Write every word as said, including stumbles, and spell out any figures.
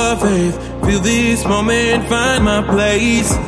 of faith. Feel this moment, find my place.